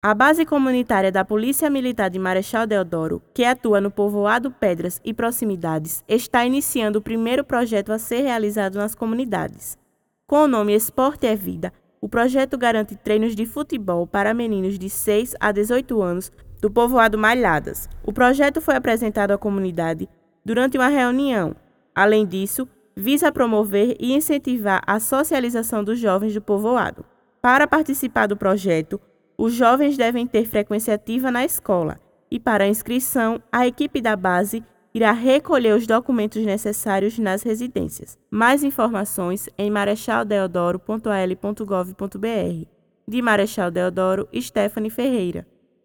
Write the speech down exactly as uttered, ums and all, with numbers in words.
A base comunitária da Polícia Militar de Marechal Deodoro, que atua no povoado Pedras e proximidades, está iniciando o primeiro projeto a ser realizado nas comunidades. Com o nome Esporte é Vida, o projeto garante treinos de futebol para meninos de seis a dezoito anos do povoado Malhadas. O projeto foi apresentado à comunidade durante uma reunião. Além disso, visa promover e incentivar a socialização dos jovens do povoado. Para participar do projeto, os jovens devem ter frequência ativa na escola e, para a inscrição, a equipe da base irá recolher os documentos necessários nas residências. Mais informações em marechal deodoro ponto a l ponto gov ponto b r. De Marechal Deodoro, Stephanie Ferreira.